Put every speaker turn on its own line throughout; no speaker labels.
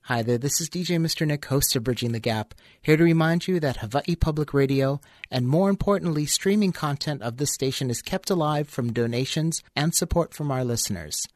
Hi there, this is DJ Mr. Nick, host of Bridging the Gap, here to remind you that Hawaii Public Radio, and more importantly, streaming content of this station is kept alive from donations and support from our listeners.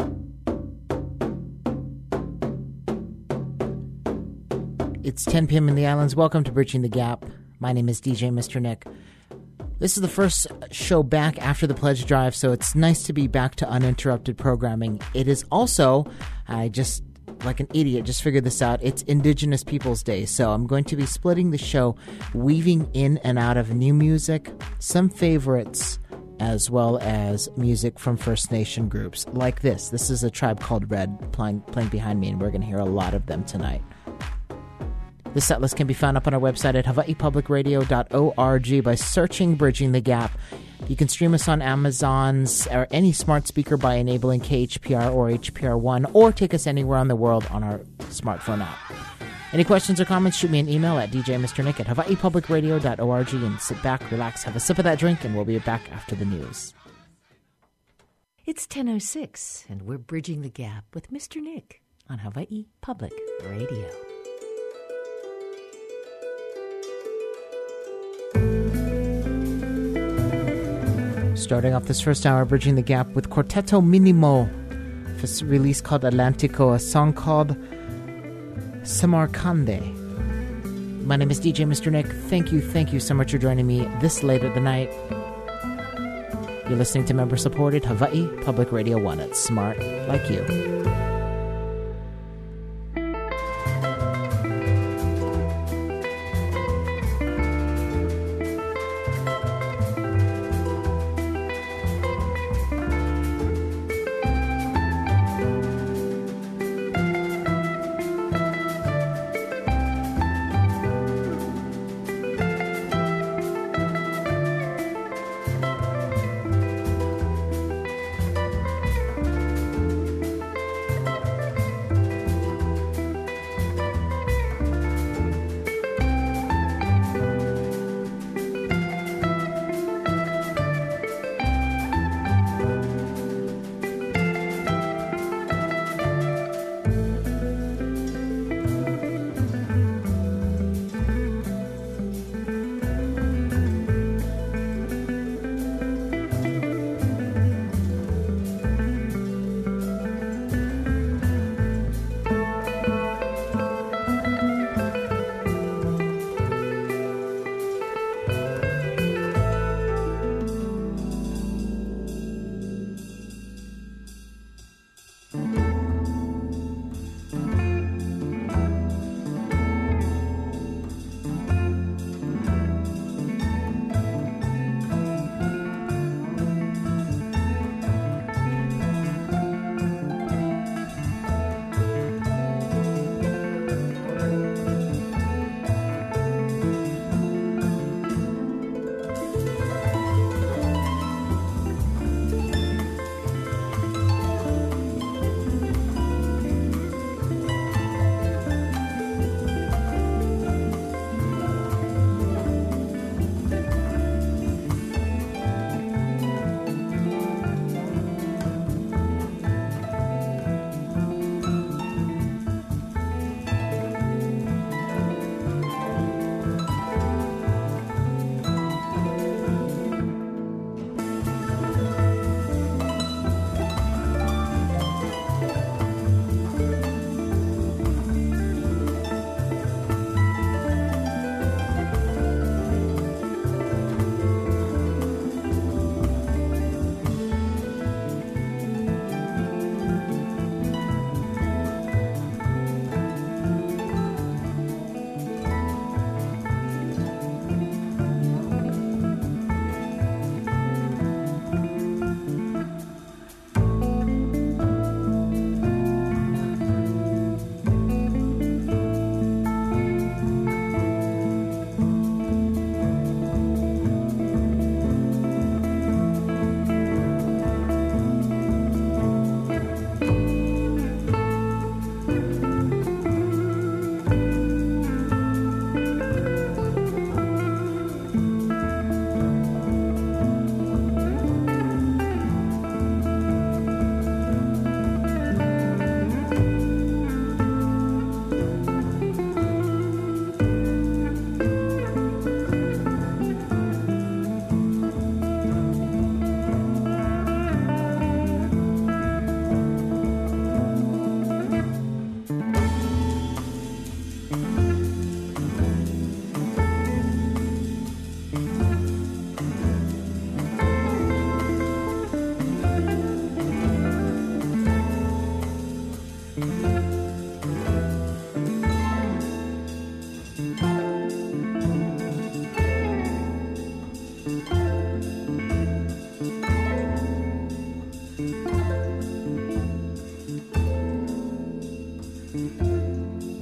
It's 10 p.m. in the islands. Welcome to Bridging the Gap. My name is DJ Mr. Nick. This is the first show back after the pledge drive, so it's nice to be back to uninterrupted programming. It is also, like an idiot, just figured this out, it's Indigenous Peoples Day, so I'm going to be splitting the show, weaving in and out of new music, some favorites, as well as music from First Nation groups, like this. This is a tribe called Red playing behind me, and we're going to hear a lot of them tonight. The set list can be found up on our website at hawaiipublicradio.org by searching Bridging the Gap. You can stream us on Amazon's or any smart speaker by enabling KHPR or HPR1, or take us anywhere on the world on our smartphone app. Any questions or comments, shoot me an email at djmrnick at hawaiipublicradio.org, and sit back, relax, have a sip of that drink, and we'll be back after the news.
It's 10:06, and we're Bridging the Gap with Mr. Nick on Hawaii Public Radio.
Starting off this first hour, Bridging the Gap with Quarteto Minimo, for a release called Atlantico, a song called Samarkande. My name is DJ Mr. Nick. Thank you so much for joining me this late at the night. You're listening to member-supported Hawaii Public Radio 1. It's smart like you.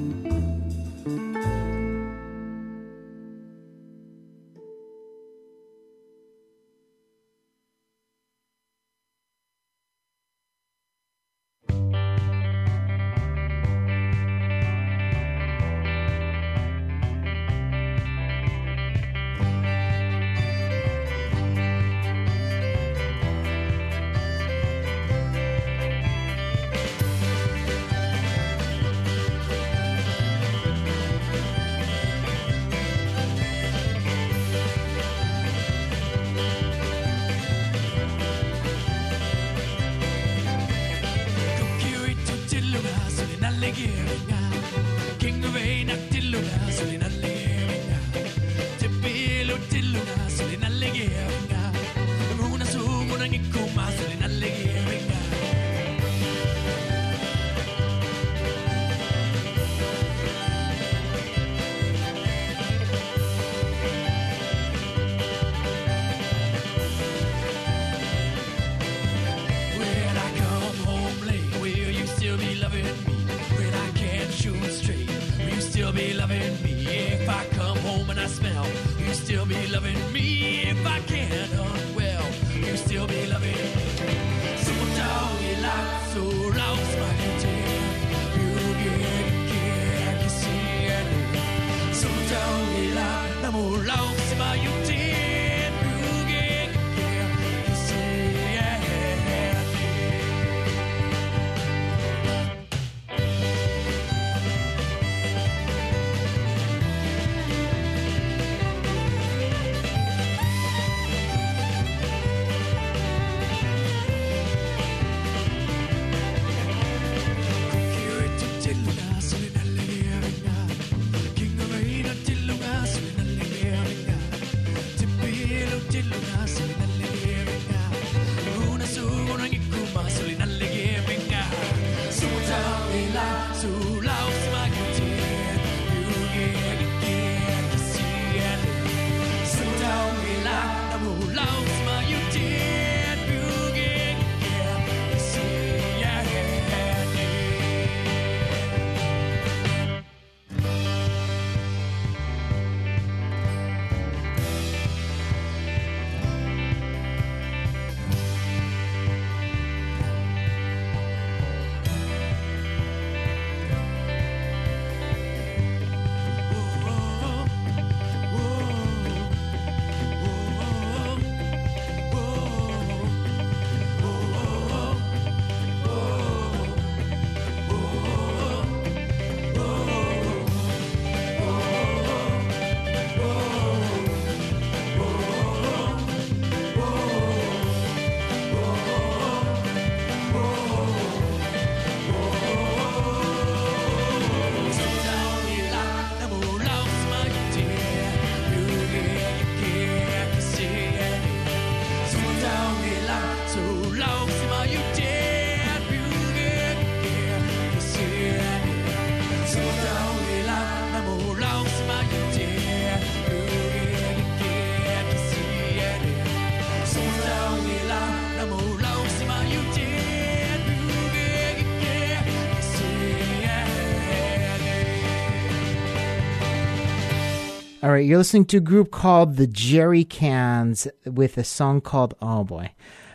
All right, you're listening to a group called the Jerry Cans with a song called, oh boy,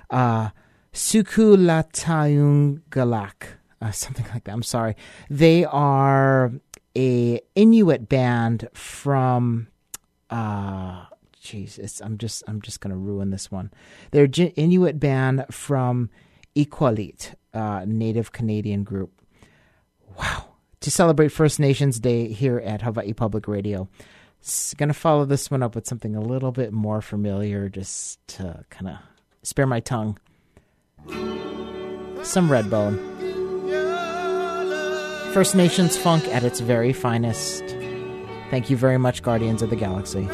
Suku Latayung Galak, something like that. I'm sorry. They are a Inuit band from, Jesus, I'm just going to ruin this one. They're an Inuit band from Iqaluit, Native Canadian group. Wow. To celebrate First Nations Day here at Hawaii Public Radio. Going to follow this one up with something a little bit more familiar, just to kind of spare my tongue. Some Redbone. First Nations funk at its very finest. Thank you very much, Guardians of the Galaxy.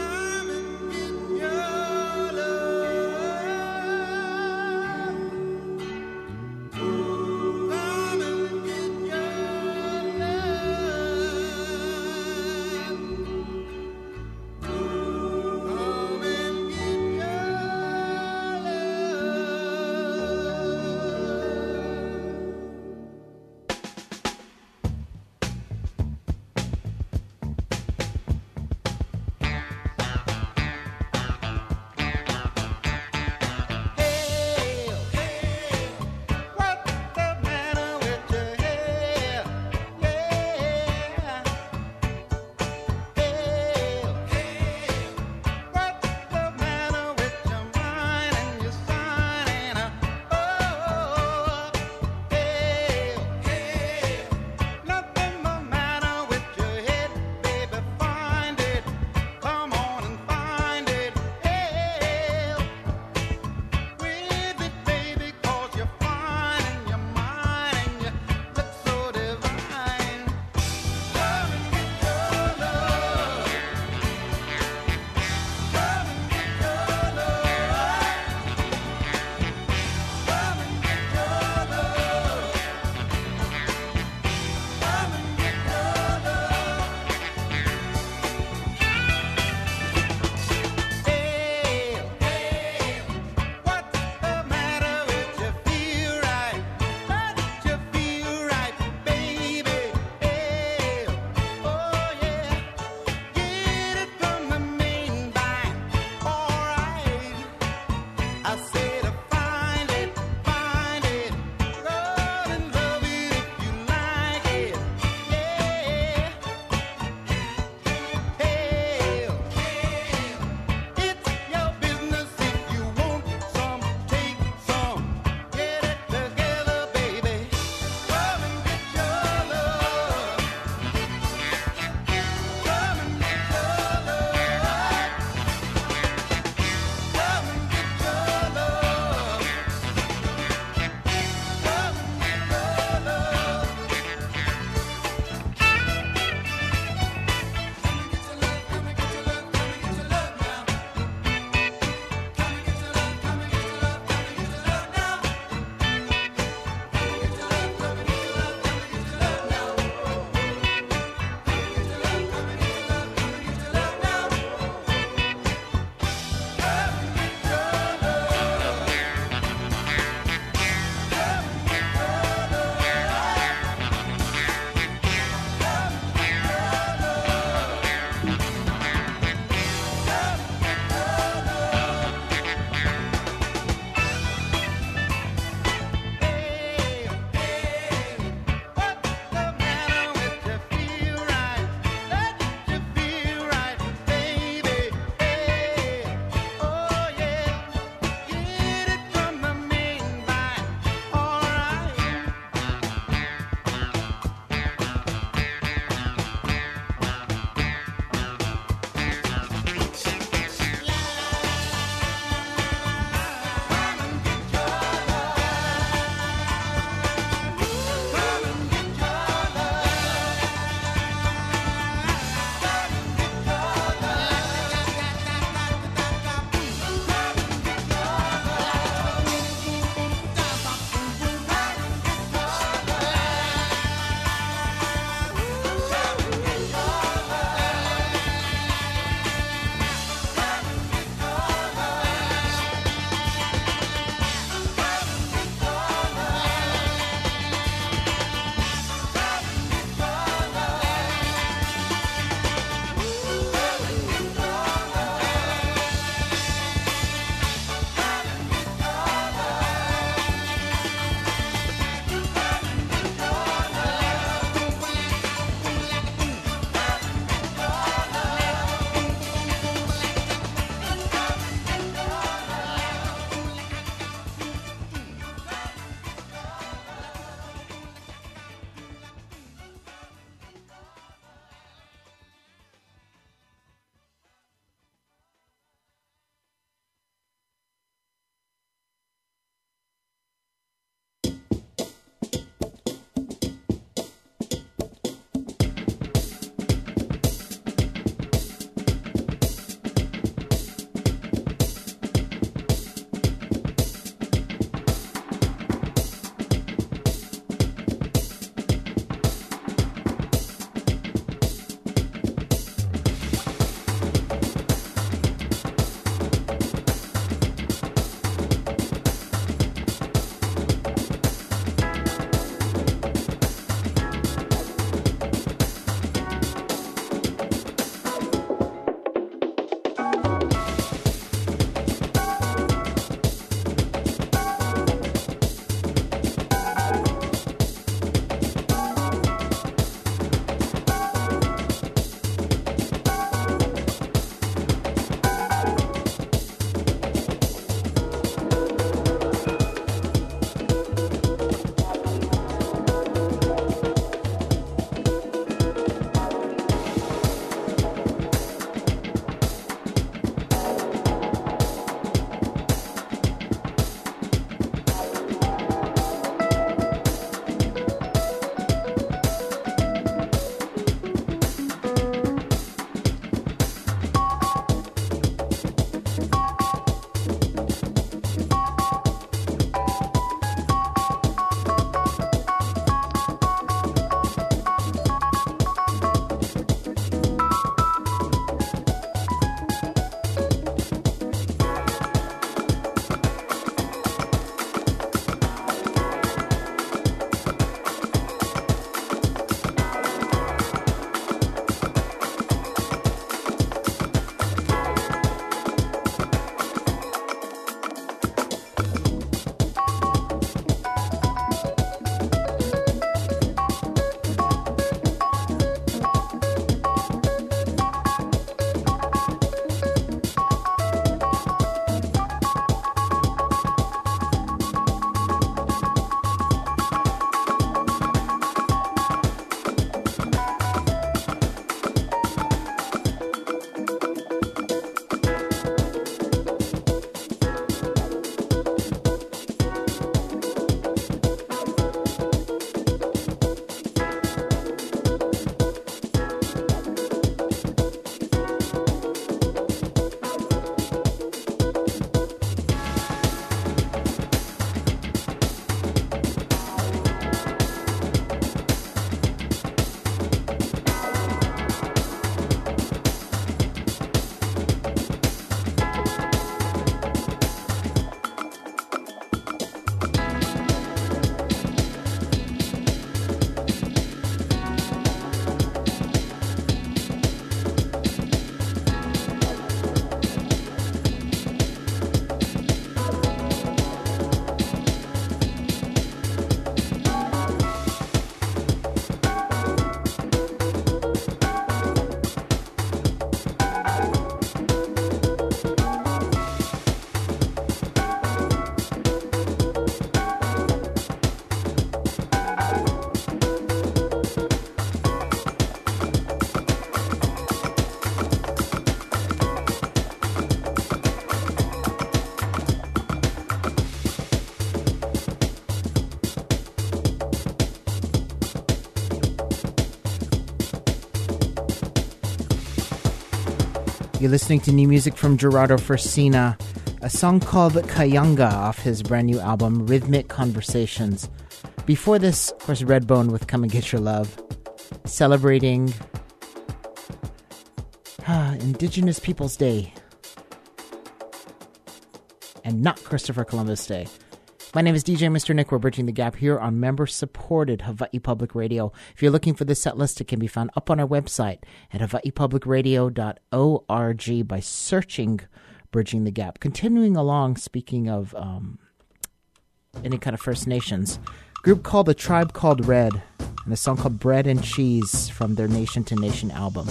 You're listening to new music from Gerardo Furcina, a song called Kayanga off his brand new album, Rhythmic Conversations. Before this, of course, Redbone with Come and Get Your Love, celebrating Indigenous Peoples Day, and not Christopher Columbus Day. My name is DJ Mr. Nick. We're bridging the gap here on member-supported Hawaii Public Radio. If you're looking for the set list, it can be found up on our website at hawaiipublicradio.org by searching Bridging the Gap. Continuing along, speaking of any kind of First Nations, a group called The Tribe Called Red, and a song called Bread and Cheese from their Nation to Nation album.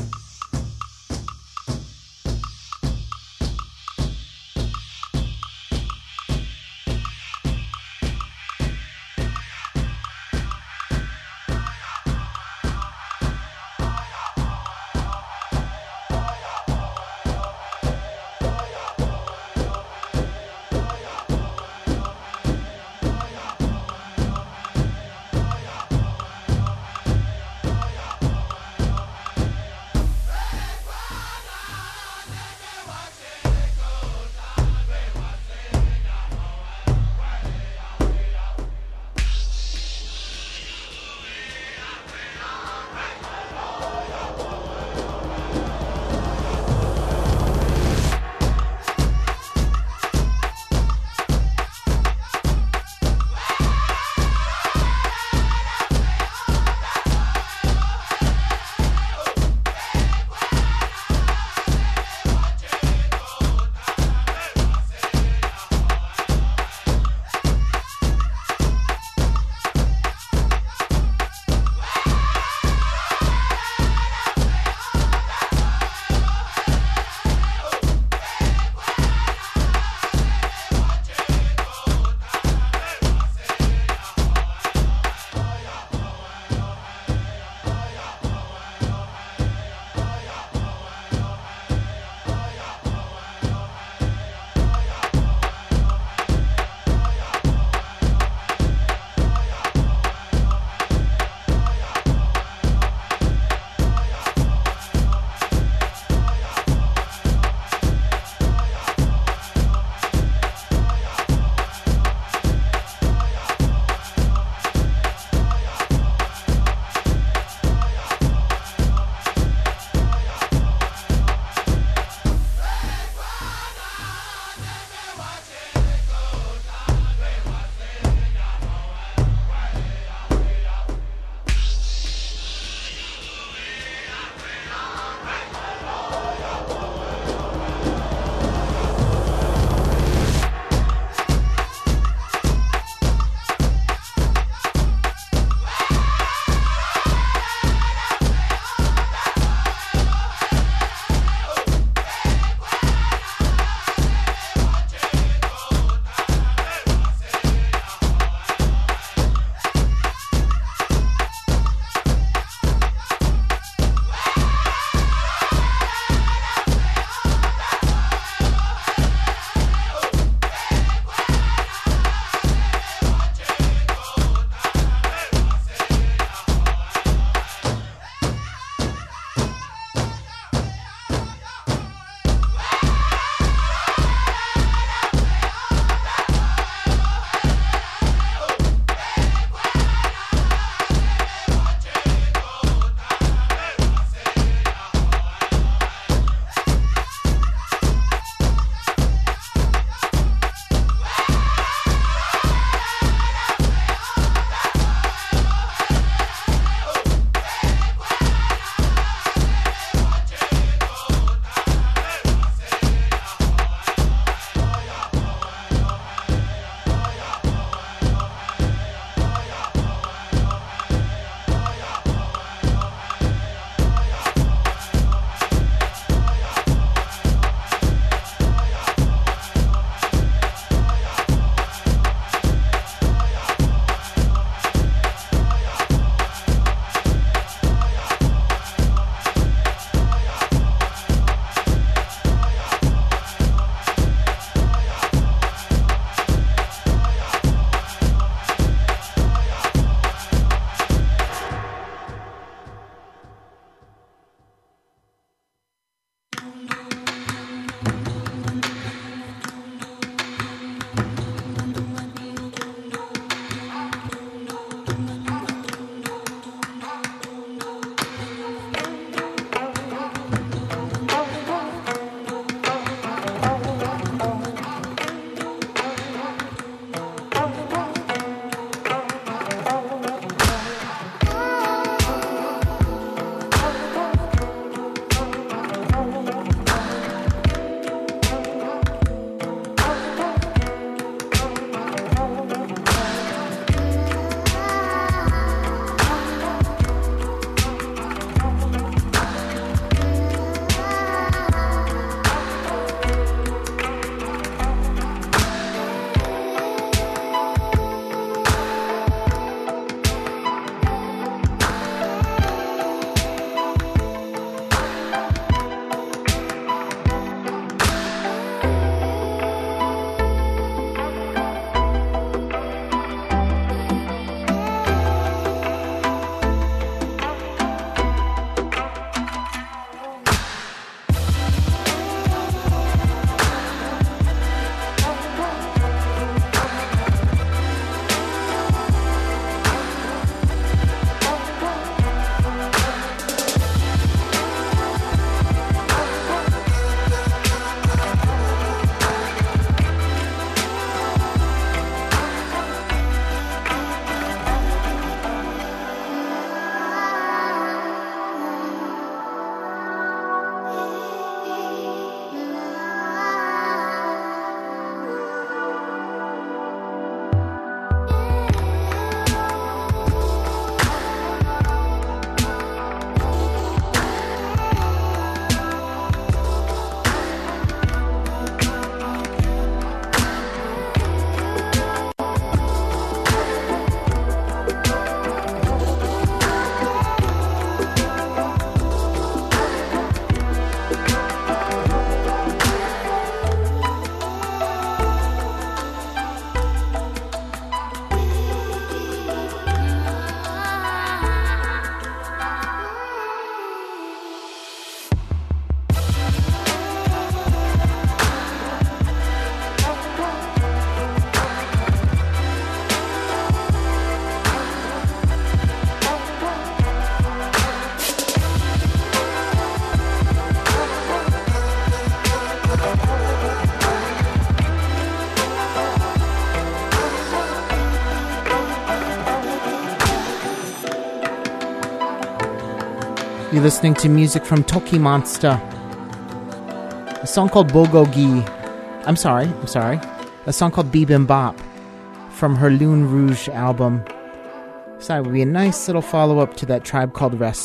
You're listening to music from Toki Monster. A song called Bulgogi. I'm sorry. A song called Bibimbap from her Lune Rouge album. So it would be a nice little follow-up to that A Tribe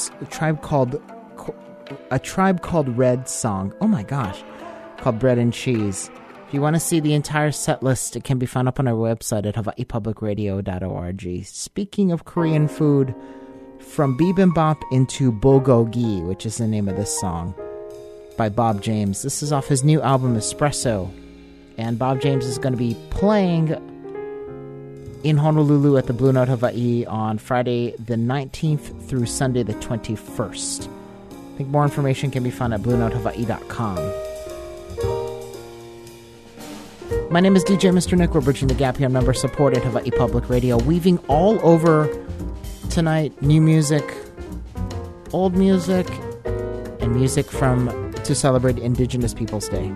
Called Red song. Oh my gosh. Called Bread and Cheese. If you want to see the entire set list, it can be found up on our website at hawaiipublicradio.org. Speaking of Korean food, from bibimbap into bulgogi, which is the name of this song, by Bob James. This is off his new album, Espresso. And Bob James is going to be playing in Honolulu at the Blue Note Hawaii on Friday the 19th through Sunday the 21st. I think more information can be found at bluenotehawaii.com. My name is DJ Mr. Nick. We're bridging the gap here, member-supported Hawaii Public Radio, weaving all over tonight new music, old music, and music to celebrate Indigenous Peoples Day.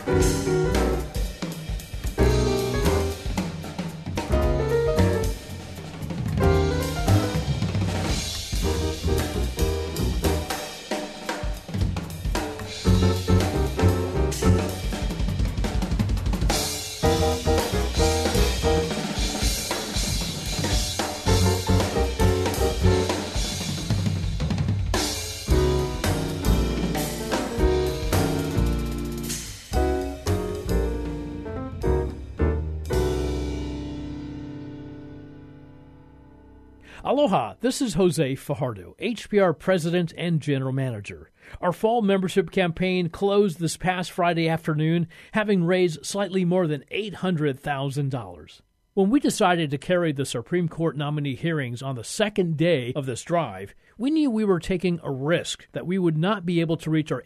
Aloha, this is Jose Fajardo, HPR President and General Manager. Our fall membership campaign closed this past Friday afternoon, having raised slightly more than $800,000. When we decided to carry the Supreme Court nominee hearings on the second day of this drive, we knew we were taking a risk that we would not be able to reach our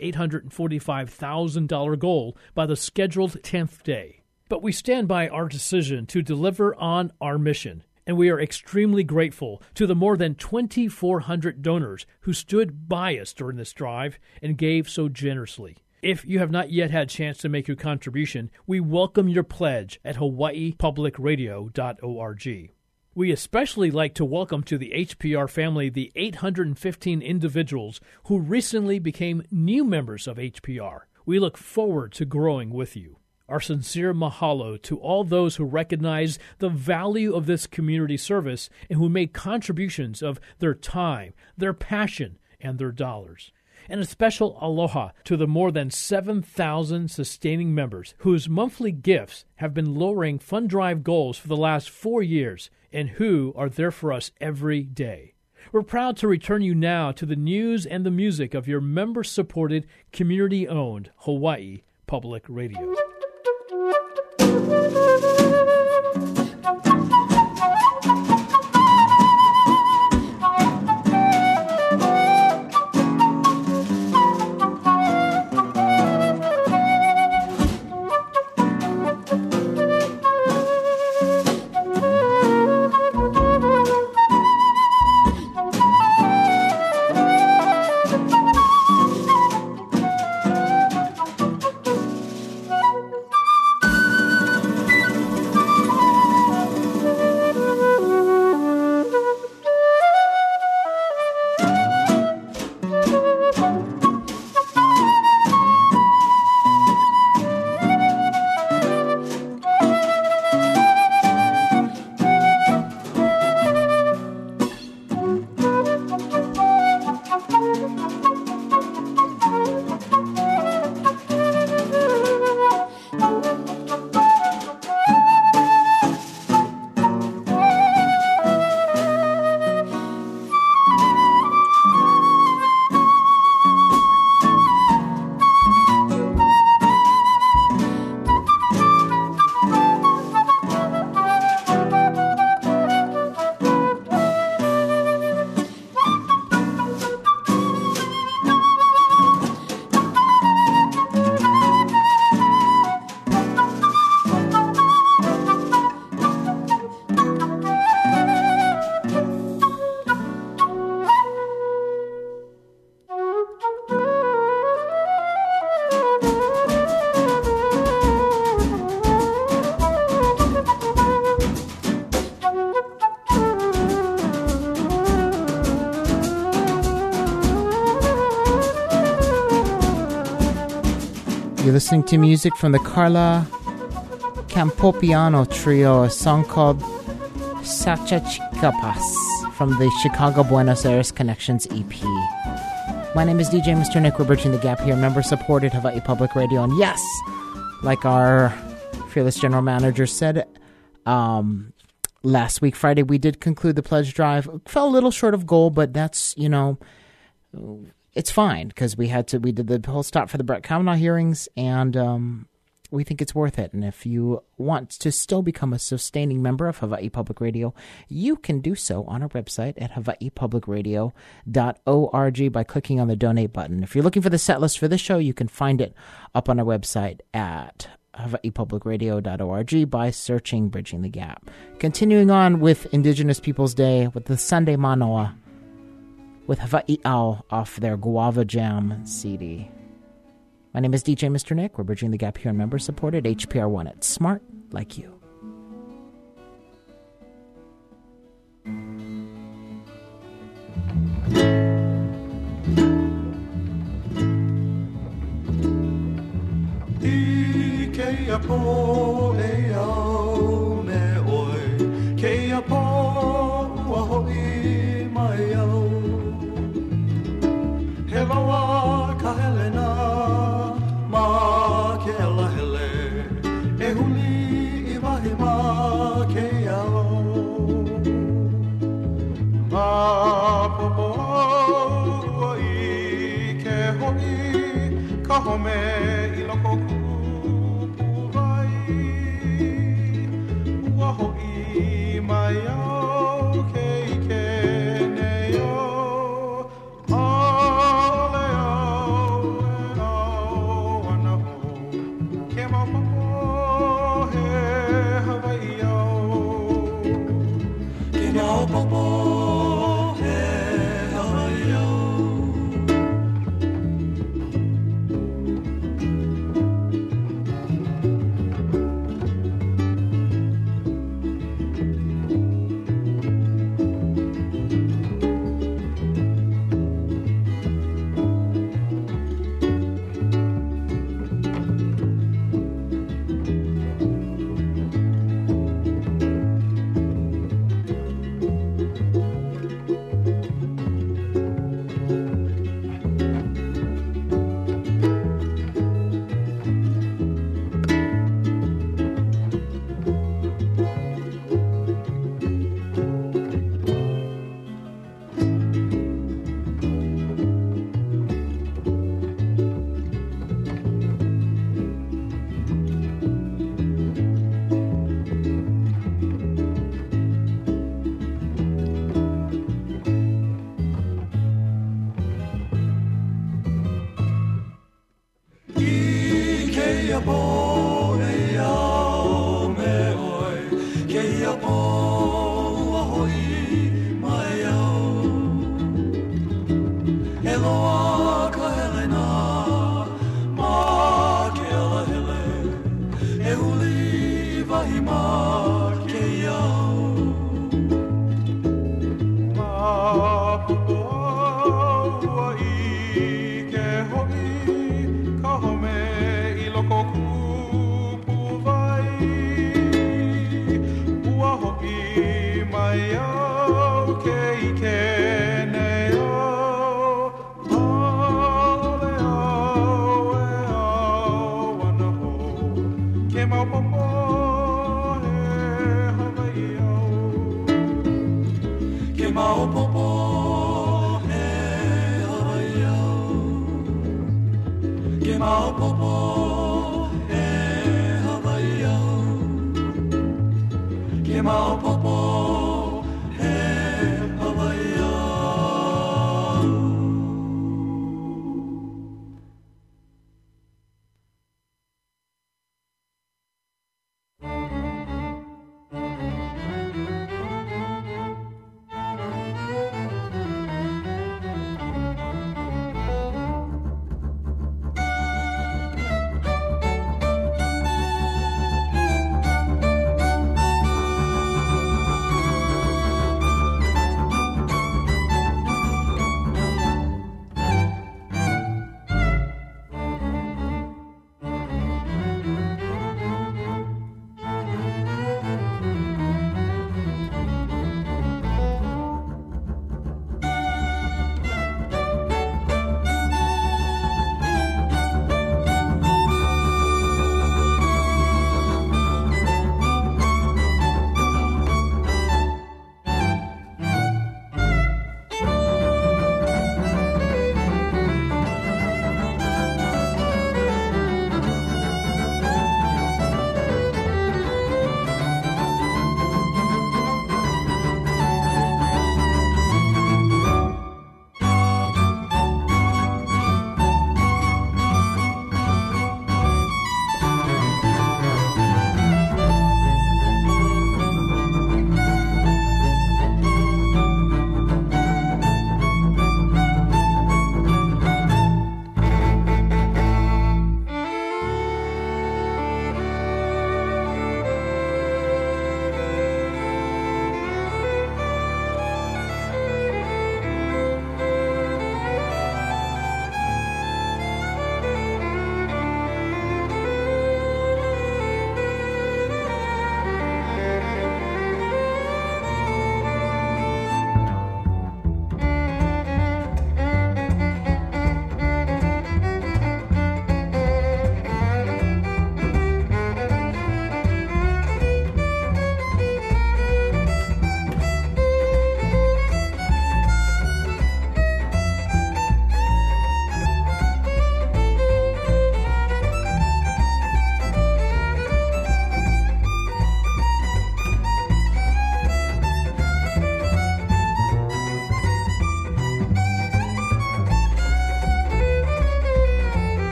$845,000 goal by the scheduled 10th day. But we stand by our decision to deliver on our mission. And we are extremely grateful to the more than 2,400 donors who stood by us during this drive and gave so generously. If you have not yet had a chance to make your contribution, we welcome your pledge at hawaiipublicradio.org. We especially like to welcome to the HPR family the 815 individuals who recently became new members of HPR. We look forward to growing with you. Our sincere mahalo to all those who recognize the value of this community service and who made contributions of their time, their passion, and their dollars. And a special aloha to the more than 7,000 sustaining members whose monthly gifts have been lowering fund drive goals for the last 4 years and who are there for us every day. We're proud to return you now to the news and the music of your member-supported, community-owned Hawaii Public Radio.
You're listening to music from the Carla Campopiano Trio, a song called Sachachicapas from the Chicago Buenos Aires Connections EP. My name is DJ Mr. Nick. We're bridging the gap here, member-supported Hawaii Public Radio. And yes, like our fearless general manager said, last week, Friday, we did conclude the pledge drive. Fell a little short of goal, but that's, it's fine because we did the whole stop for the Brett Kavanaugh hearings, and we think it's worth it. And if you want to still become a sustaining member of Hawaii Public Radio, you can do so on our website at hawaiipublicradio.org by clicking on the donate button. If you're looking for the set list for this show, you can find it up on our website at hawaiipublicradio.org by searching Bridging the Gap. Continuing on with Indigenous Peoples Day with the Sunday Manoa with Hawaii Ao off their Guava Jam CD. My name is DJ Mr. Nick. We're bridging the gap here on member-supported HPR One. It's smart like you.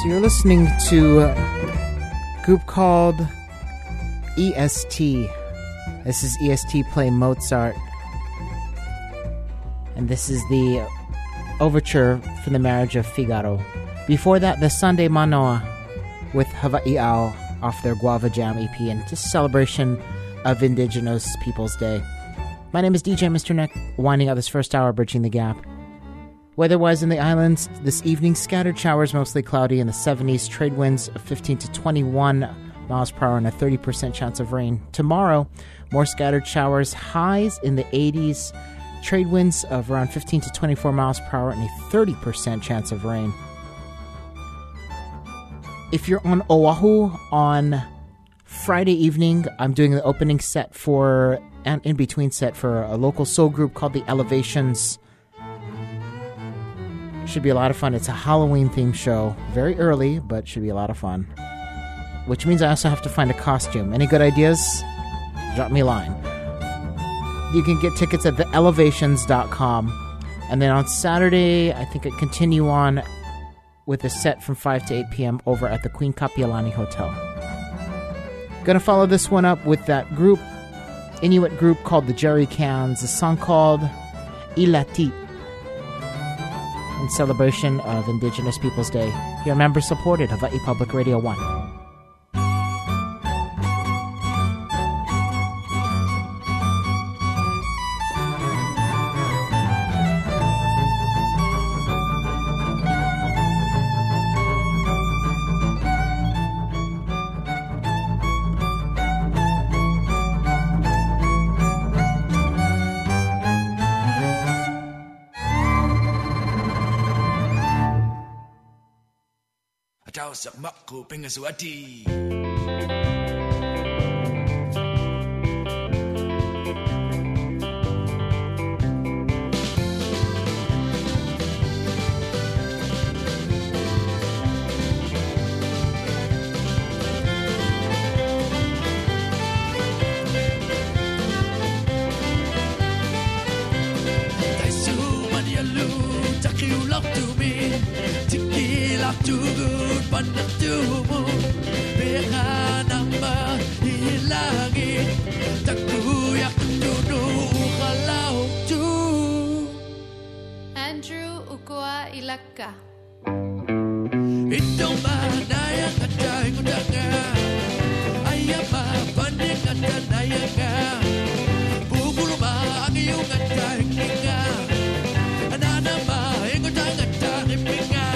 So you're listening to a group called EST. This is EST playing Mozart. And this is the overture for the marriage of Figaro. Before that, the Sunday Manoa with Hawaii Ao off their Guava Jam EP, and just celebration of Indigenous Peoples Day. My name is DJ Mr. Nick, winding up this first hour, bridging the gap. Weather-wise in the islands, this evening, scattered showers, mostly cloudy in the 70s, trade winds of 15 to 21 miles per hour and a 30% chance of rain. Tomorrow, more scattered showers, highs in the 80s, trade winds of around 15 to 24 miles per hour and a 30% chance of rain. If you're on Oahu on Friday evening, I'm doing the opening set for, and in-between set for a local soul group called The Elevations. Should be a lot of fun. It's a Halloween-themed show. Very early, but should be a lot of fun. Which means I also have to find a costume. Any good ideas? Drop me a line. You can get tickets at theelevations.com. And then on Saturday, I think I continue on with a set from 5 to 8 p.m. over at the Queen Kapiolani Hotel. Gonna follow this one up with that group, Inuit group called the Jerry Cans, a song called Ilati, in celebration of Indigenous Peoples Day. Your member-supported Hawaii Public Radio 1.
Sakmak ko pengaswati.
Andrew Ukua Ilaka.
Ito manaya katay kudanga, ayama panik katanaya nga, bubuluma ang iyong katay kinga, ananama ingutang katay pinga.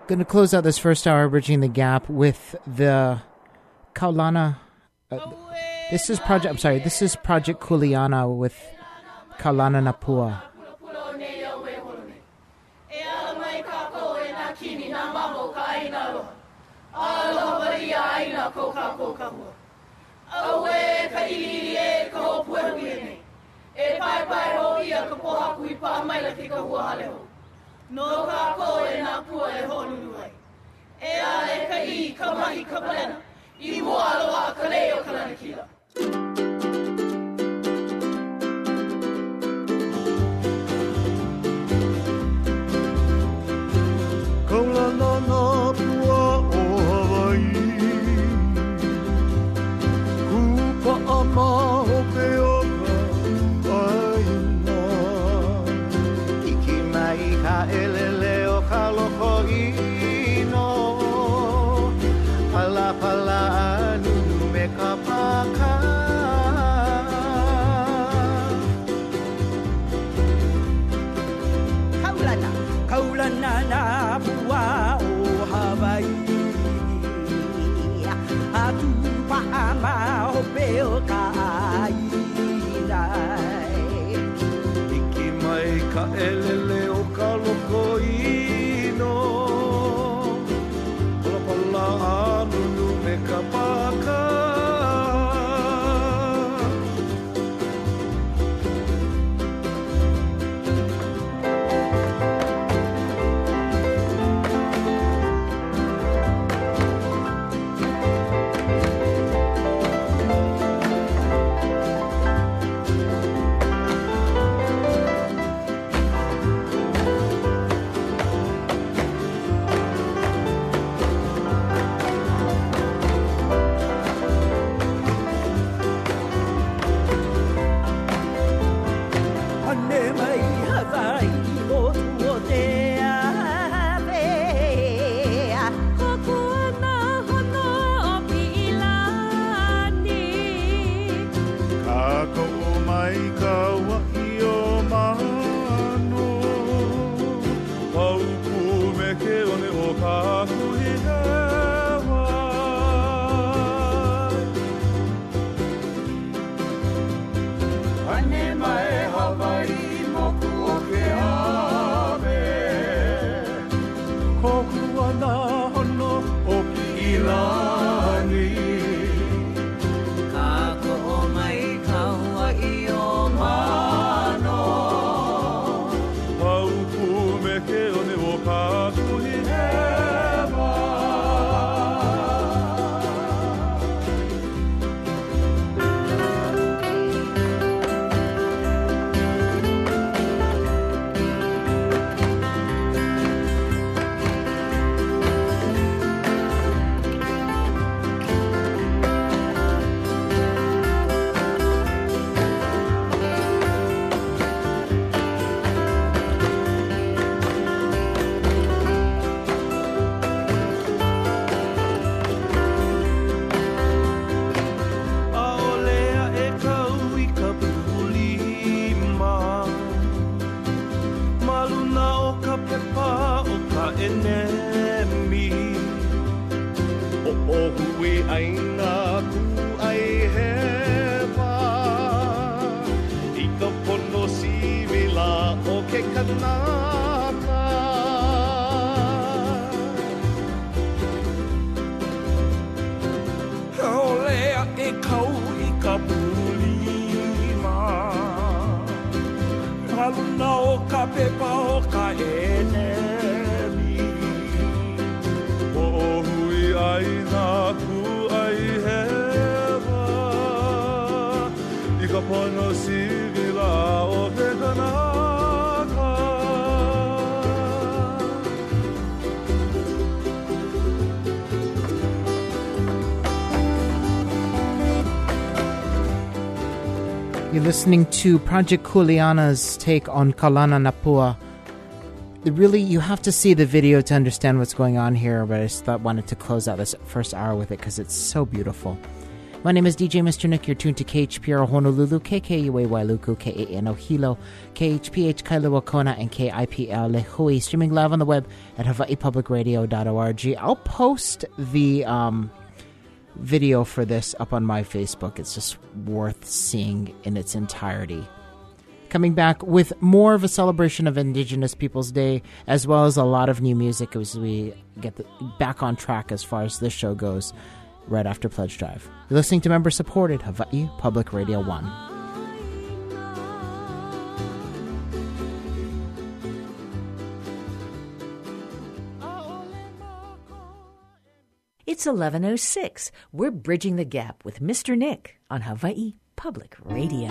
Going to close out this first hour, Bridging the Gap, with the Kaulana. This is Project Kuleana with Kaulana Napua.
No ka ko e na pua e honu ai. E ale ka I ka mahi ka plena. I mo aloha ka leo ka lana kila.
Kaulana na pua o Hawaii. Kupa ama hope o ka aina. Iki mai ka elele o ka loko ino. Pala pala anu me ka paka.
Kaulana na pua o Hawaii. Atu pa ama hope o ka aina.
Iki mai ka elele o ka loko ino. Pala pala anu me ka paka.
You're listening to Project Kuleana's take on Kaulana Napua. Really, you have to see the video to understand what's going on here, but I just wanted to close out this first hour with it because it's so beautiful. My name is DJ Mr. Nick. You're tuned to KHPR Honolulu, KKUA Wailuku, KANO Hilo, KHPH Kailua Kona, and KIPL Lehui. Streaming live on the web at hawaiipublicradio.org. I'll post the video for this up on my Facebook. It's just worth seeing in its entirety. Coming back with more of a celebration of Indigenous Peoples Day, as well as a lot of new music as we get back on track as far as this show goes, right after Pledge Drive. You're listening to member-supported Hawaii Public Radio 1.
It's 11:06. We're bridging the gap with Mr. Nick on Hawaii Public Radio.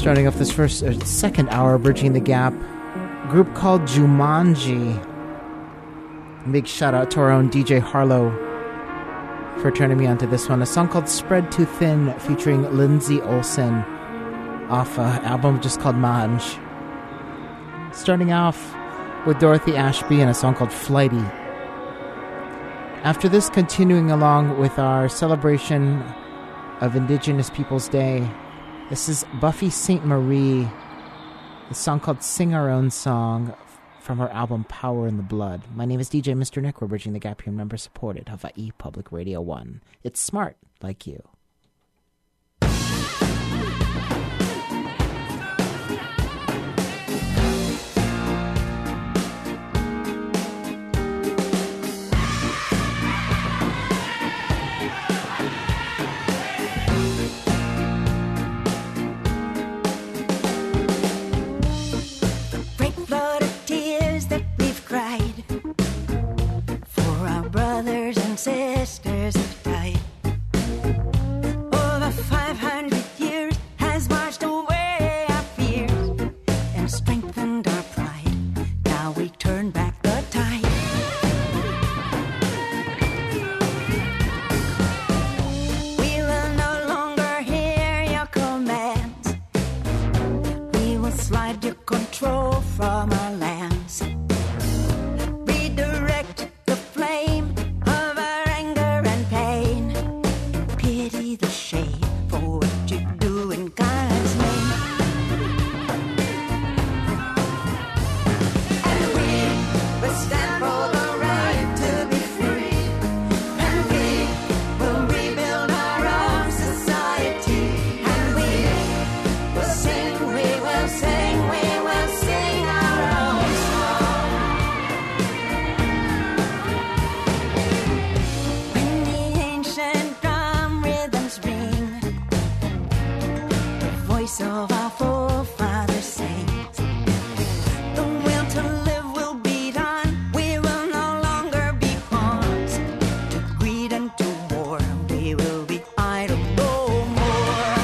Starting off this second hour, Bridging the Gap, a group called Jumanji. Big shout out to our own DJ Harlow for turning me onto this one. A song called Spread Too Thin featuring Lindsay Olsen off an album just called Mange. Starting off with Dorothy Ashby and a song called Flighty. After this, continuing along with our celebration of Indigenous Peoples Day, this is Buffy St. Marie, a song called Sing Our Own Song from her album Power in the Blood. My name is DJ Mr. Nick. We're Bridging the Gap here, member supported, Hawaii Public Radio 1. It's smart like you.
Sisters have died. Over 500 years has washed away our fears and strengthened our pride. Now we turn back the tide. We will no longer hear your commands. We will slide your control from our lands. Redirect the flame of our anger and pain, and pity the shame for what you do in God's name. And we will stand for the right to be free, and we will rebuild our own society, and we will sing, we will sing, we will sing our own song. When the ancient drum rhythms ring, the voice of our forefathers sings. The will to live will beat on. We will no longer be pawns to greed and to war. We will be idle no more.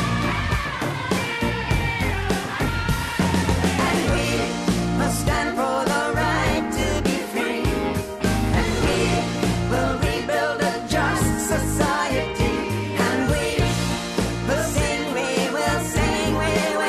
And we must stand for the right to be free, and we will rebuild a just society, and we will sing, we will sing, we will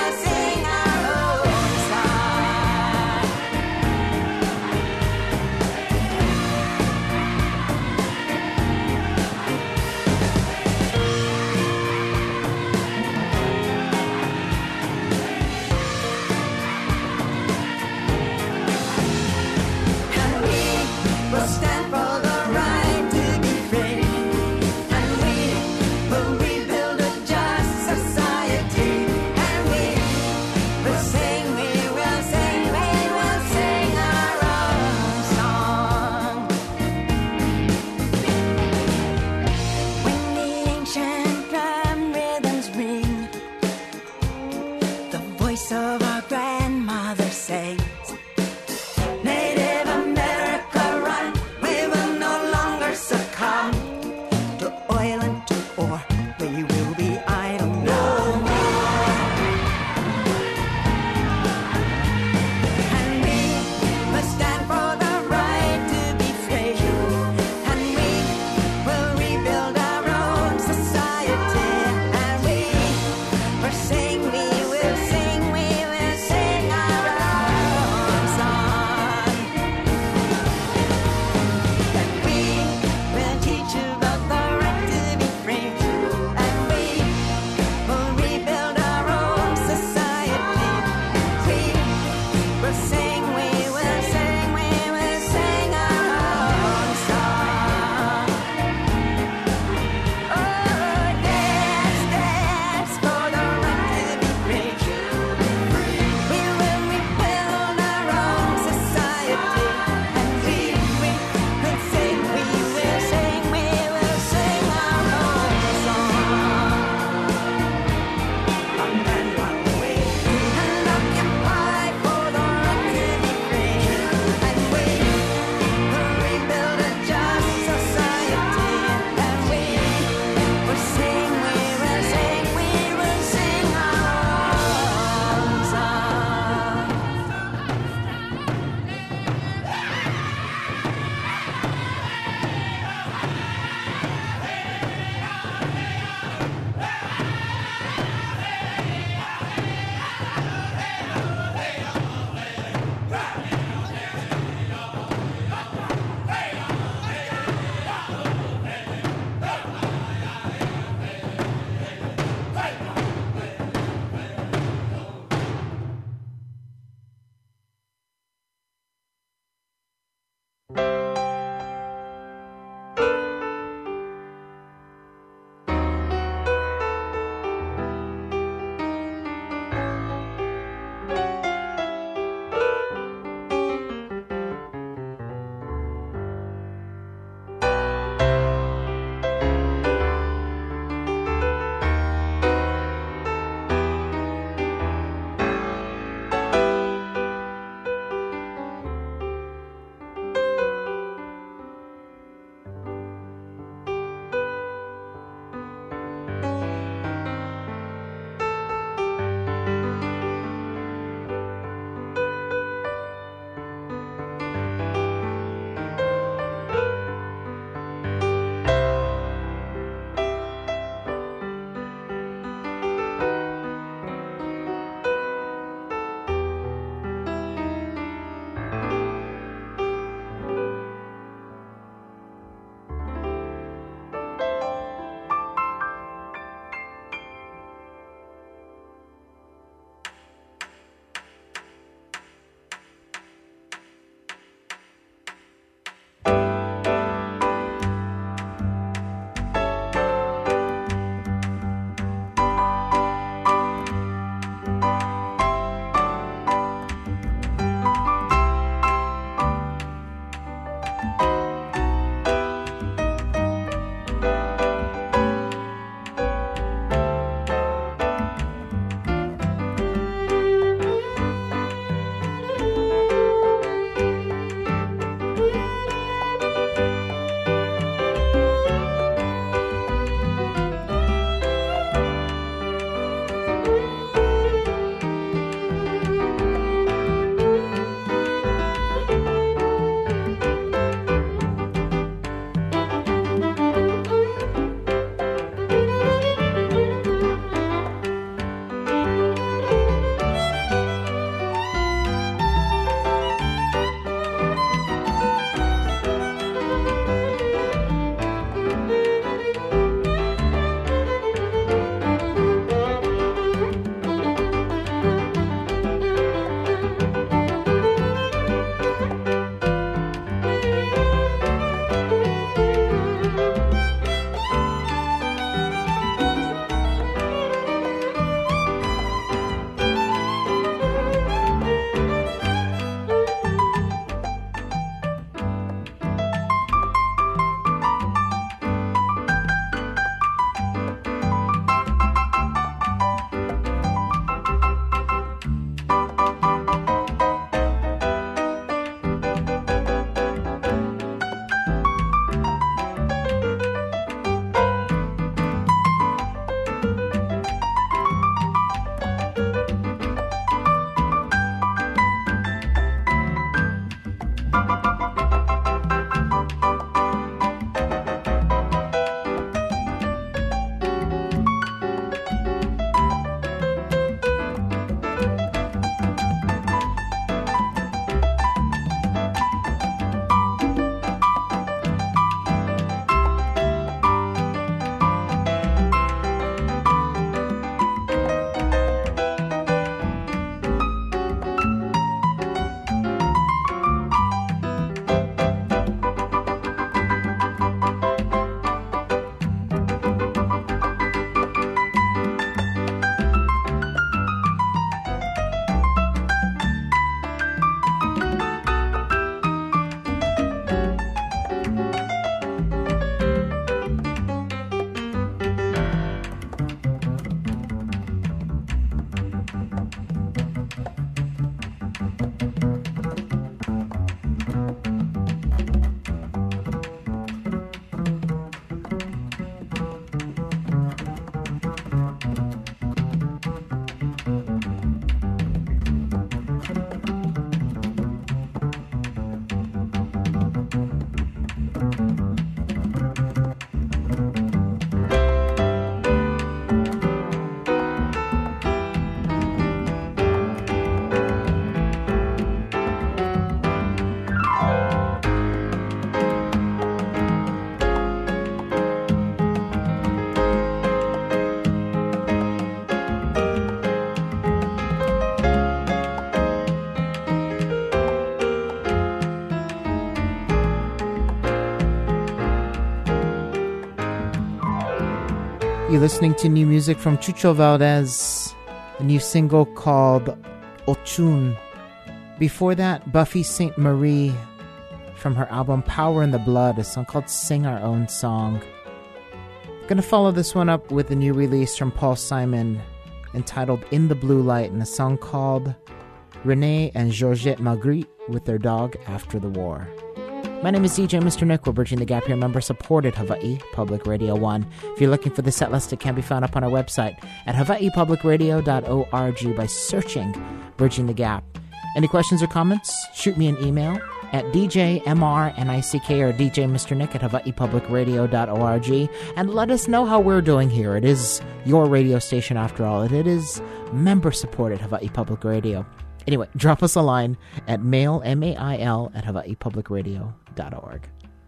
You're listening to new music from Chucho Valdez, a new single called Ochun. Before that, Buffy St. Marie from her album Power in the Blood, a song called Sing Our Own Song. Gonna follow this one up with a new release from Paul Simon entitled In the Blue Light, and a song called Renee and Georgette Magritte with their dog After the War. My name is DJ Mr. Nick. We're Bridging the Gap here, member-supported Hawaii Public Radio 1. If you're looking for the set list, it can be found up on our website at hawaiipublicradio.org by searching Bridging the Gap. Any questions or comments? Shoot me an email at djmrnick or djmrnick at hawaiipublicradio.org and let us know how we're doing here. It is your radio station after all. It is member-supported Hawaii Public Radio. Anyway, drop us a line at mail, M-A-I-L, at hawaiipublicradio.org.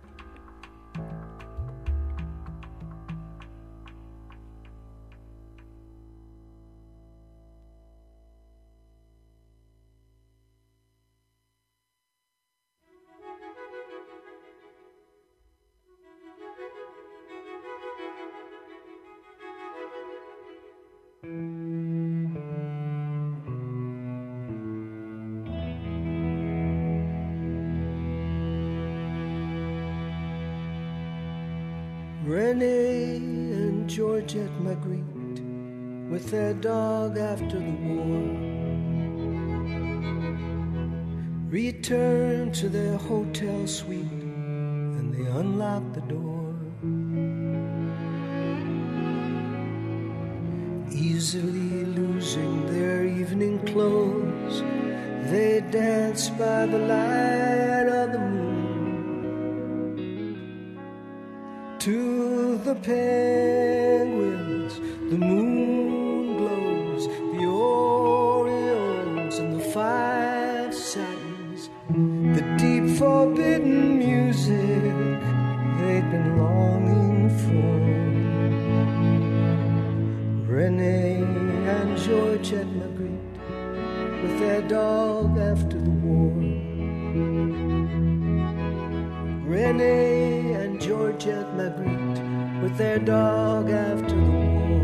Renee and Georgette Magritte with their dog after the war returned to their hotel suite and they unlocked the door. Easily losing their evening clothes, they danced by the light of the moon. To the penguins, the moon glows, the orioles and the five satins, the deep forbidden music they'd been longing for. Renee and Georgette Magritte with their dog after the war. Renee and Georgette Magritte with their dog after the war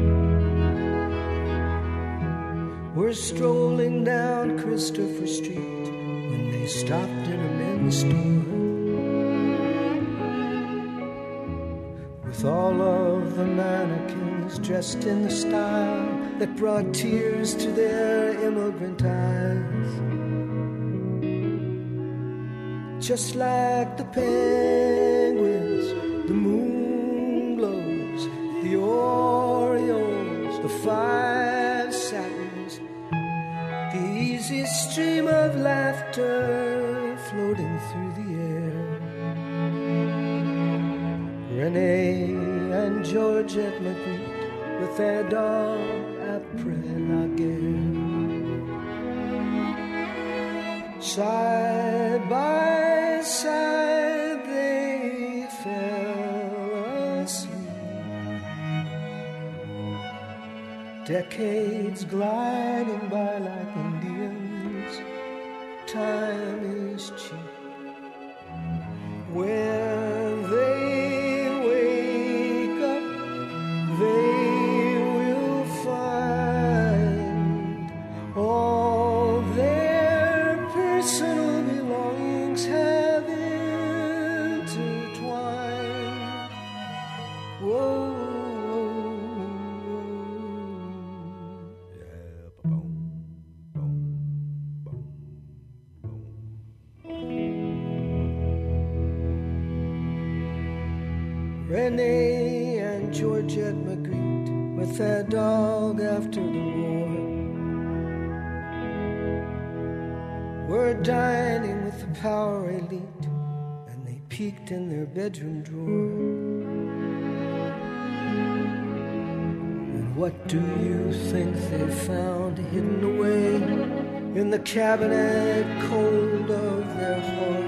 were strolling down Christopher Street when they stopped in a men's store. With all of the mannequins dressed in the style that brought tears to their immigrant eyes. Just like the penguins, the moon glows, the orioles, the five satins, the easy stream of laughter floating through the air. Renee and Georgette Magritte with their dog après la guerre. Side by side they fell asleep, decades gliding by like Indians. Time is cheap. Where they wake up, they will find all their personal belongings have intertwined. Whoa. Renee and Georgette Magritte with their dog after the war were dining with the power elite, and they peeked in their bedroom drawer. And what do you think they found hidden away in the cabinet cold of their hearts?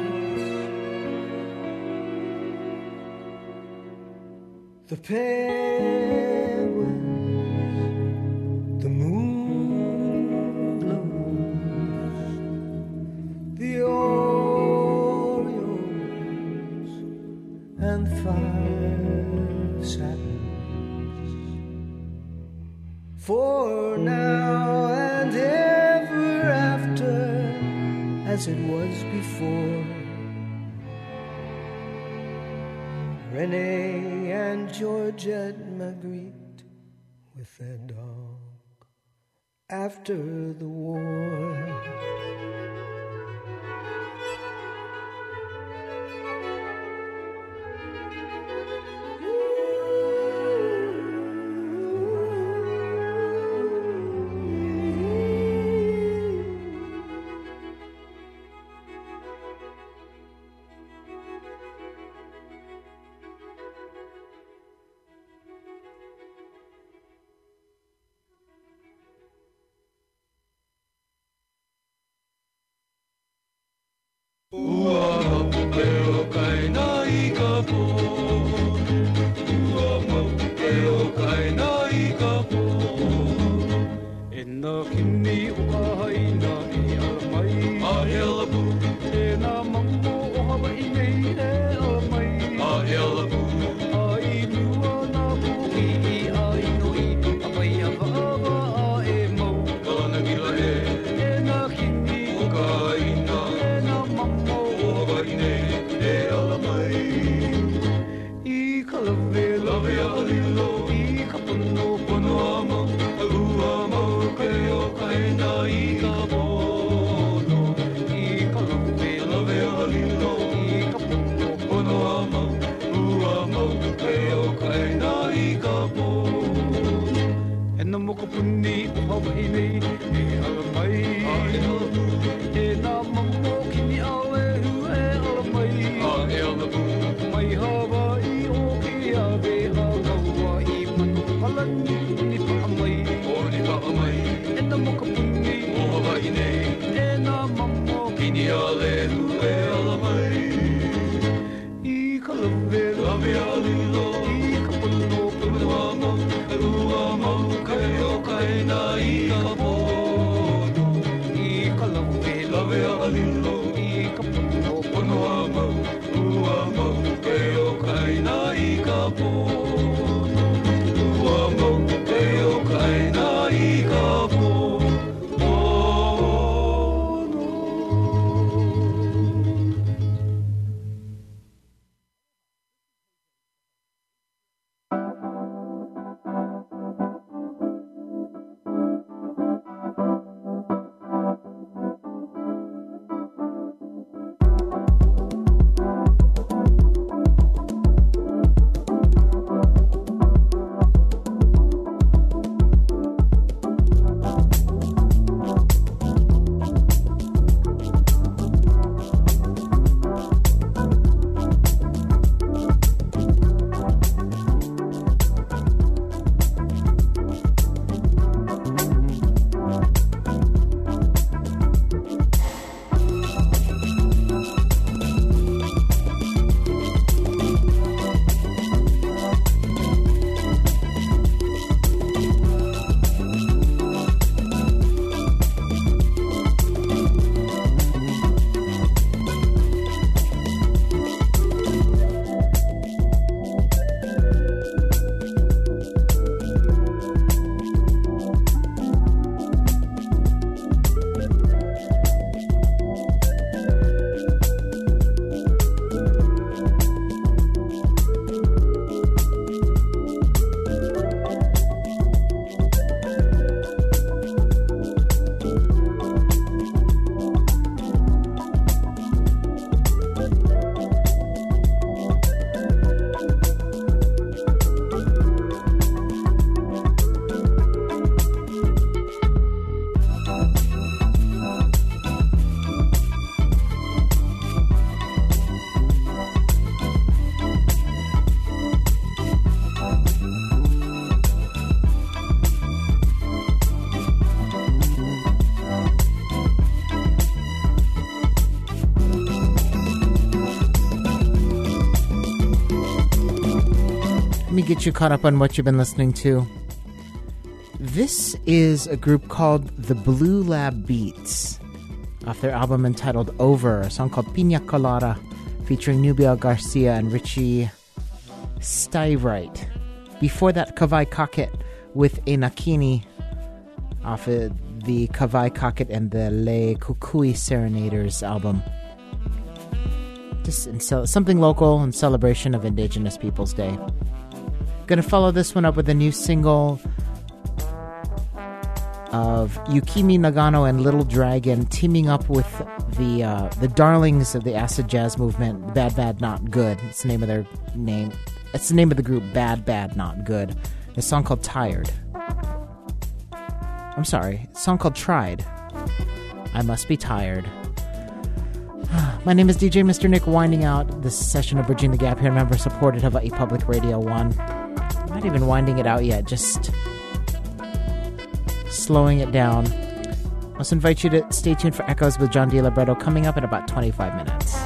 The penguins, the moon glows, the orioles and five satins, for now and ever after, as it was before. Renee and Georgette Magritte with their dog after the war.
Let me get you caught up on what you've been listening to. This is a group called the Blue Lab Beats, off their album entitled Over, a song called Pina Colada, featuring Nubia Garcia and Richie Stuyvesant. Before that, Kawai Kaket with Enakini, off of the Kawai Kakit and the Le Kukui Serenaders album. Just something local in celebration of Indigenous Peoples Day. Gonna follow this one up with a new single of Yukimi Nagano and Little Dragon teaming up with the darlings of the acid jazz movement, Bad Bad Not Good. It's the name of their name. It's the name of the group, Bad Bad Not Good. A song called Tired. I'm sorry, a song called Tried. I Must Be Tired. My name is DJ Mr. Nick, winding out this session of Bridging the Gap here, member-supported Hawaii Public Radio 1. I'm not even winding it out yet, just slowing it down. I also invite you to stay tuned for Echoes with John DiLibretto coming up in about 25 minutes.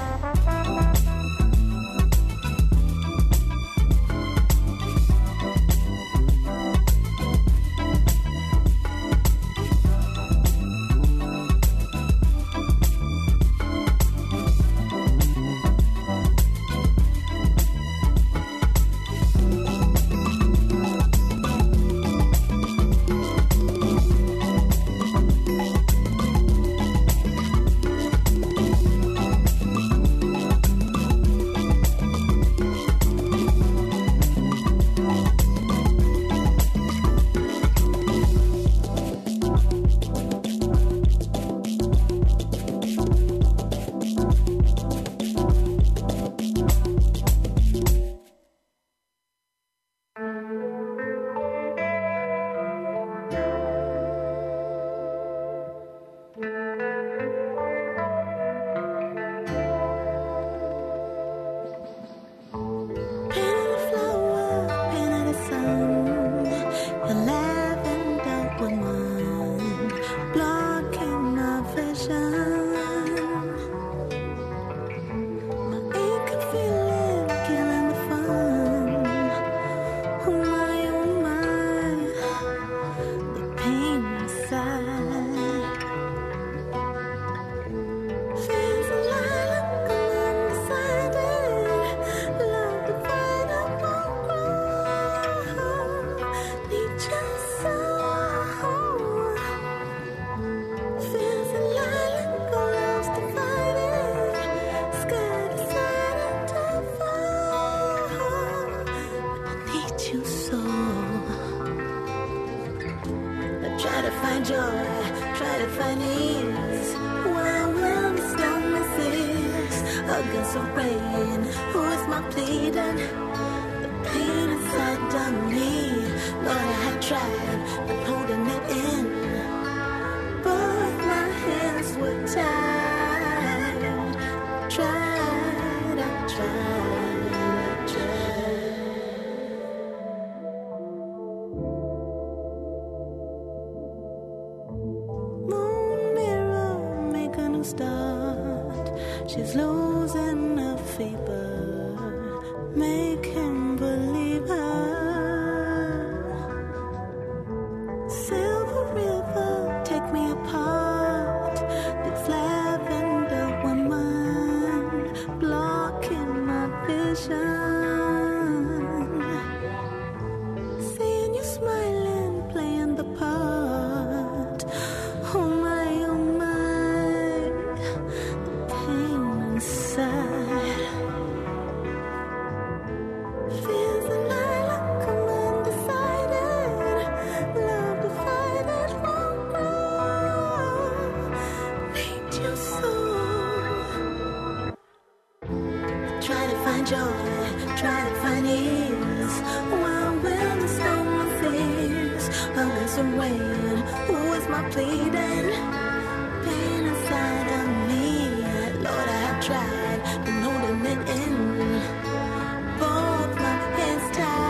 She's losing her fever. Make him believe her. Silver River, take me apart. This lavender woman blocking my vision. Seeing you smiling, playing the part. Oh my. Pleading, pain inside of me. Lord, I have tried, been holding it in. Both my hands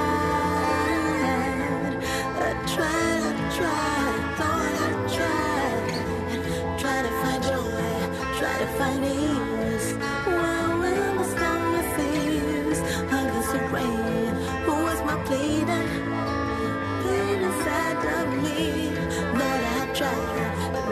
tied. I tried, Lord, I tried to find joy, try to find ease. Well, when the summer seas against the rain, who is my pleading? Pain inside of me. Lord, I tried,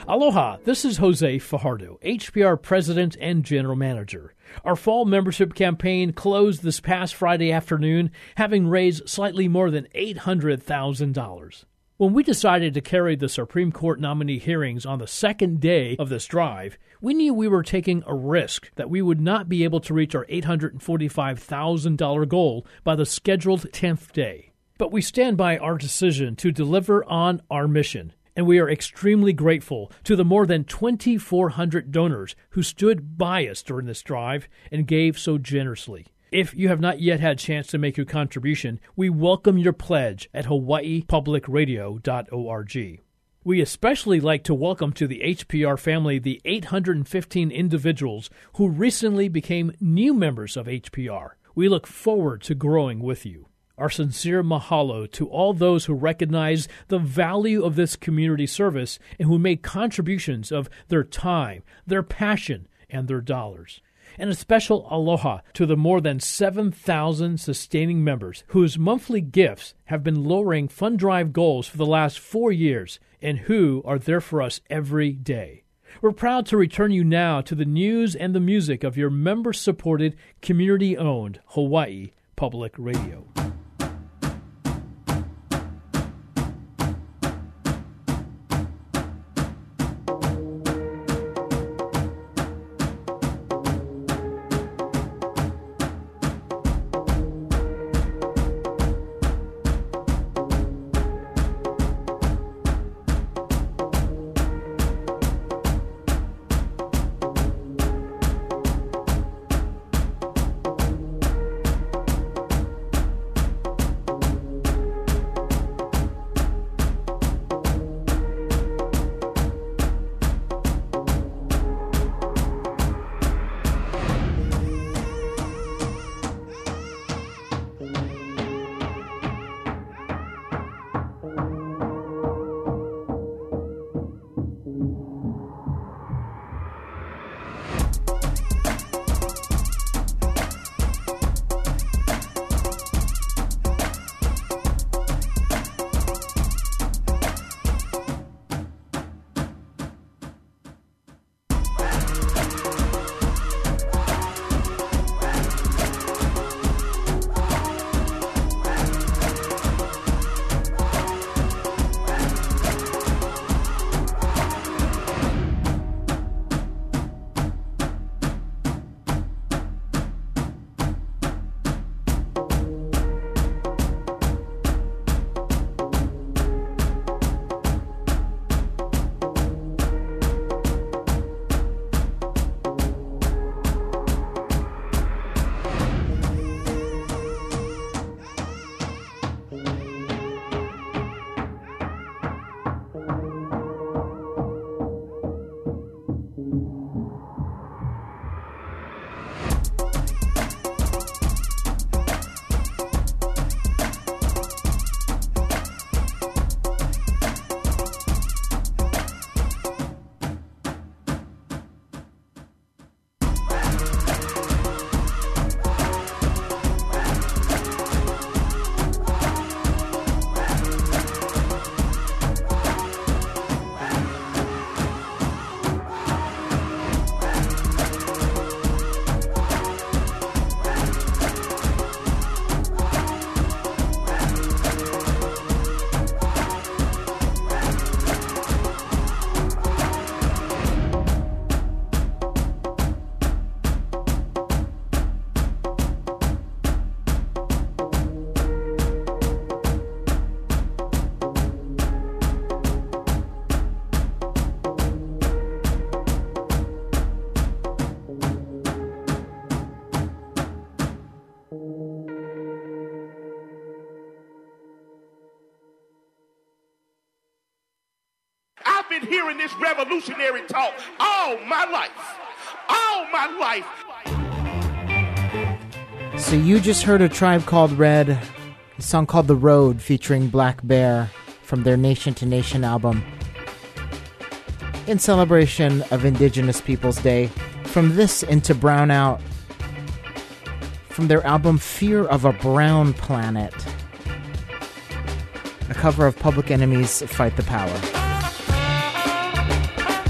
Aloha, this is Jose Fajardo, HPR President and General Manager. Our fall membership campaign closed this past Friday afternoon, having raised slightly more than $800,000. When we decided to carry the Supreme Court nominee hearings on the second day of this drive, we knew we were taking a risk that we would not be able to reach our $845,000 goal by the scheduled 10th day. But we stand by our decision to deliver on our mission, and we are extremely grateful to the more than 2,400 donors who stood by us during this drive and gave so generously. If you have not yet had a chance to make your contribution, we welcome your pledge at hawaiipublicradio.org. We especially like to welcome to the HPR family the 815 individuals who recently became new members of HPR. We look forward to growing with you. Our sincere mahalo to all those who recognize the value of this community service and who made contributions of their time, their passion, and their dollars. And a special aloha to the more than 7,000 sustaining members whose monthly gifts have been lowering fund drive goals for the last 4 years and who are there for us every day. We're proud to return you now to the news and the music of your member-supported, community-owned Hawaii Public Radio.
I've been hearing this revolutionary talk all my life. All my life.
So you just heard a Tribe Called Red, a song called The Road featuring Black Bear from their Nation to Nation album in celebration of Indigenous Peoples Day. From this into Brownout from their album Fear of a Brown Planet, a cover of Public Enemy's Fight the Power.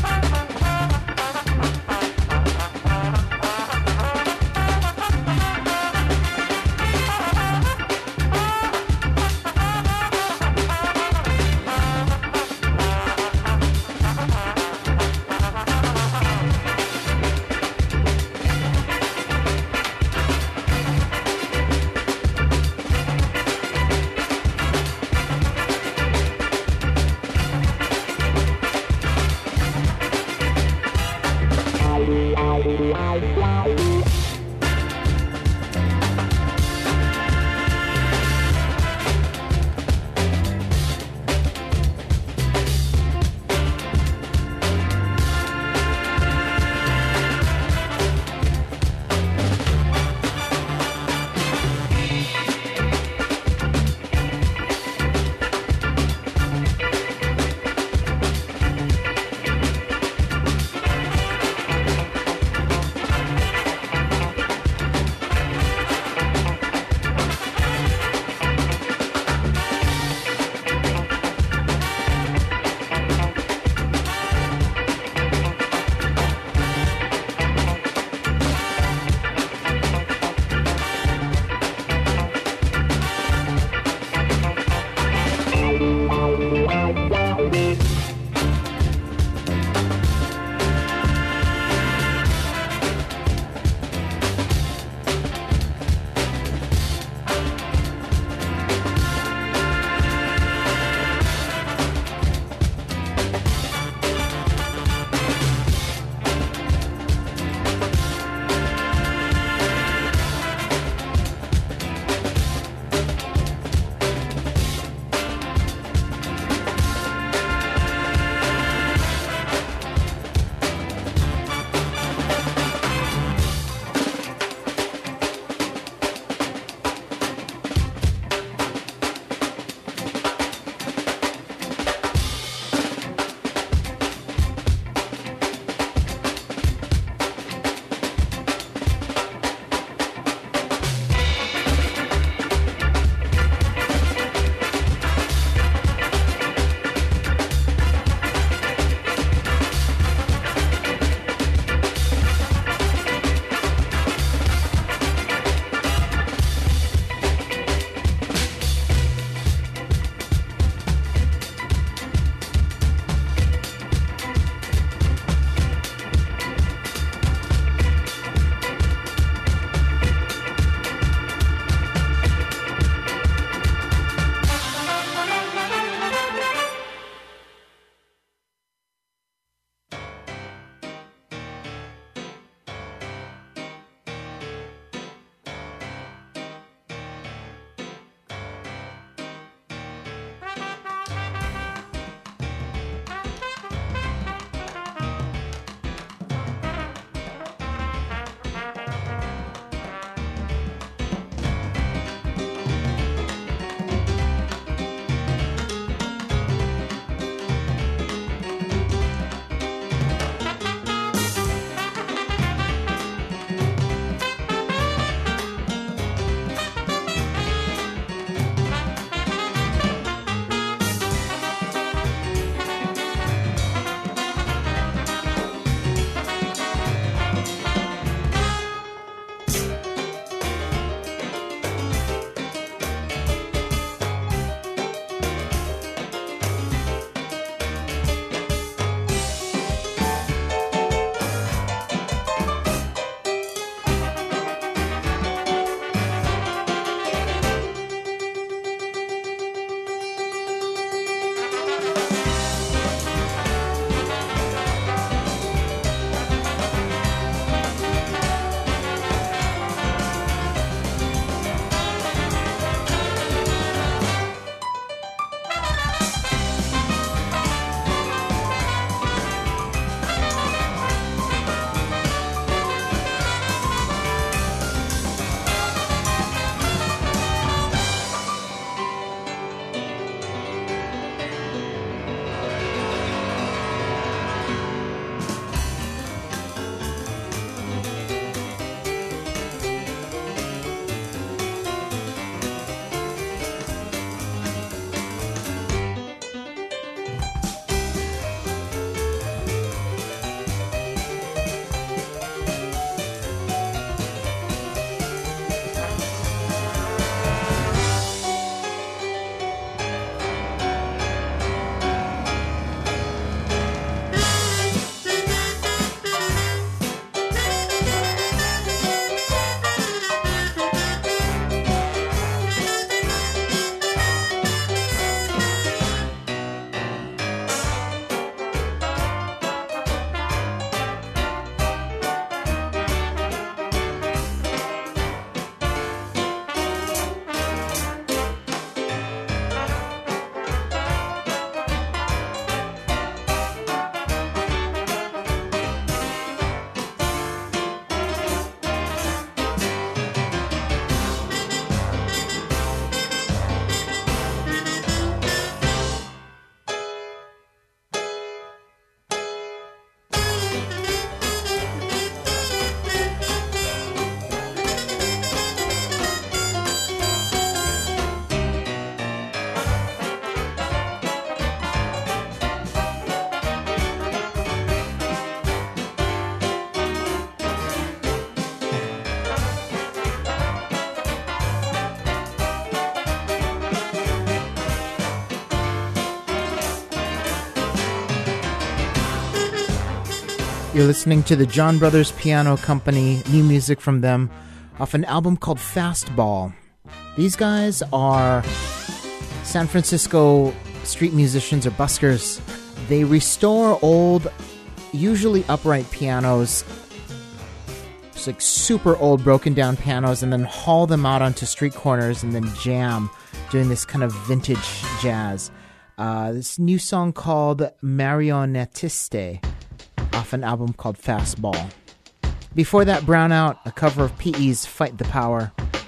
You're listening to the John Brothers Piano Company, new music from them off an album called Fastball. These guys are San Francisco street musicians or buskers. They restore old, usually upright pianos, it's like super old broken down pianos, and then haul them out onto street corners and then jam, doing this kind of vintage jazz. This new song called Marionettiste, off an album called Fastball. Before that, Brownout, a cover of P.E.'s Fight the Power.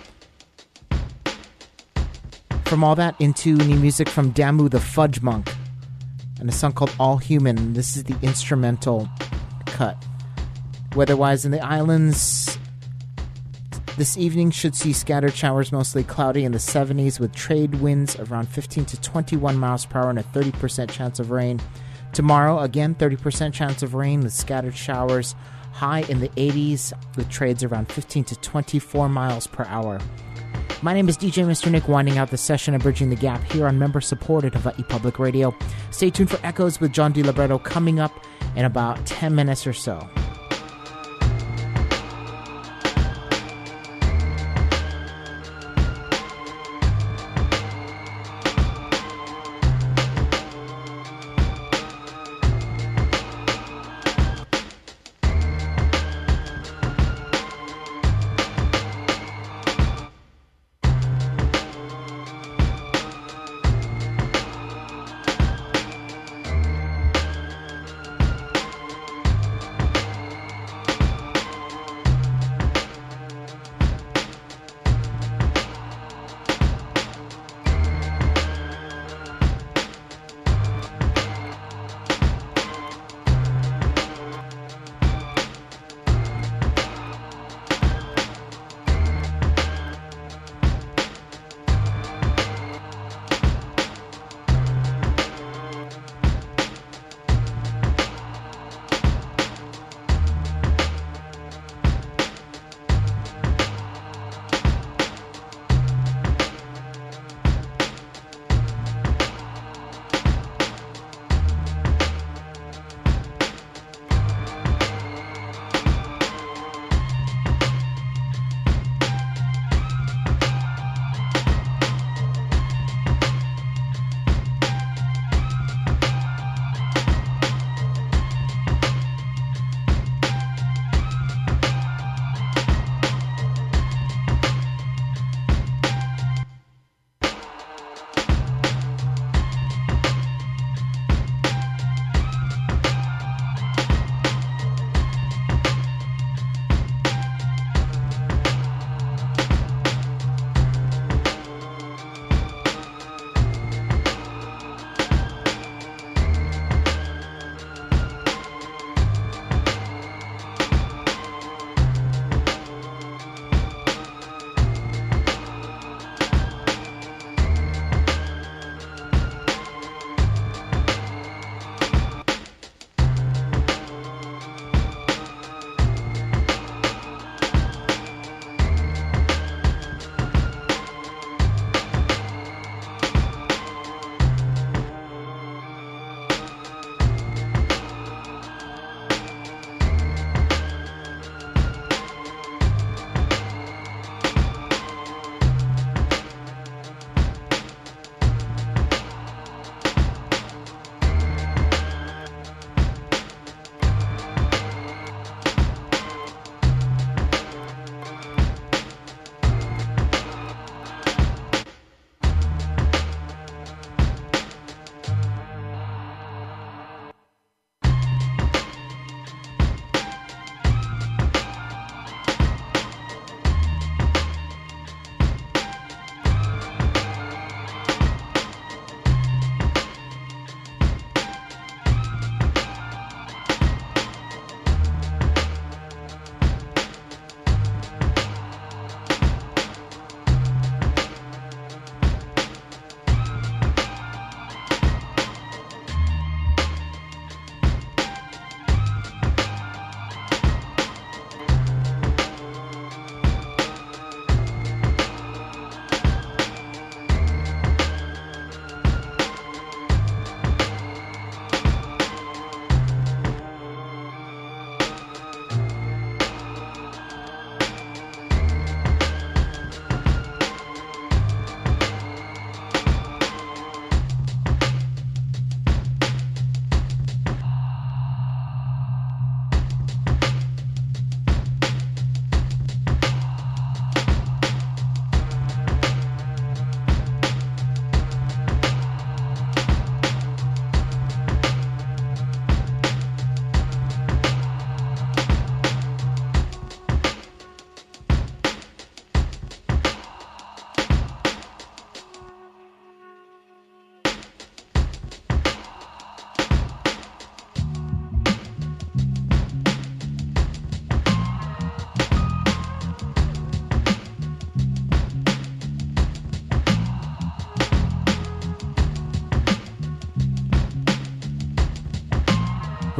From all that, into new music from Damu the Fudge Monk, and a song called All Human. This is the instrumental cut. Weather-wise in the islands, this evening should see scattered showers, mostly cloudy in the 70s, with trade winds around 15 to 21 miles per hour and a 30% chance of rain. Tomorrow, again, 30% chance of rain with scattered showers, high in the 80s, with trades around 15 to 24 miles per hour. My name is DJ Mr. Nick, winding out the session of Bridging the Gap here on member-supported Hawaii Public Radio. Stay tuned for Echoes with John DiLibretto coming up in about 10 minutes or so.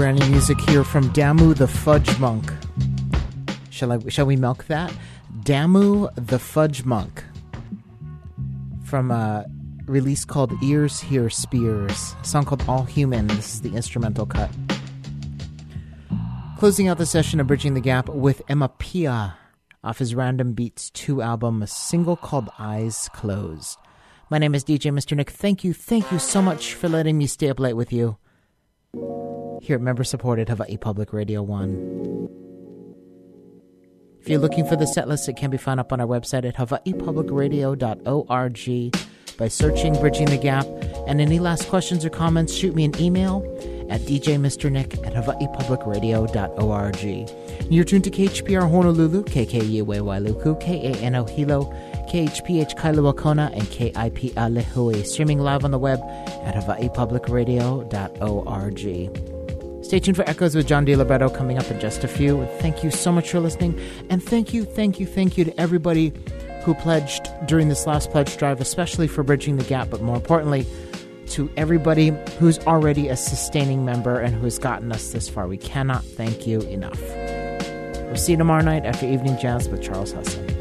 brand new music here from Damu the Fudge Monk. Shall we milk that? Damu the Fudge Monk. From a release called Ears Hear Spears. A song called All Human. This is the instrumental cut. Closing out the session of Bridging the Gap with Emma Pia off his Random Beats 2 album, a single called Eyes Closed. My name is DJ Mr. Nick. Thank you so much for letting me stay up late with you here at member-supported Hawaii Public Radio 1. If you're looking for the set list, it can be found up on our website at hawaiipublicradio.org by searching Bridging the Gap. And any last questions or comments, shoot me an email at djmrnick@hawaiipublicradio.org. You're tuned to KHPR Honolulu, KKUA Wailuku, KANO Hilo, KHPH Kailua Kona, and KIP Alehui. Streaming live on the web at hawaiipublicradio.org. Stay tuned for Echoes with John DiLiberto coming up in just a few. Thank you so much for listening. And thank you to everybody who pledged during this last pledge drive, especially for Bridging the Gap, but more importantly, to everybody who's already a sustaining member and who has gotten us this far. We cannot thank you enough. We'll see you tomorrow night after Evening Jazz with Charles Husson.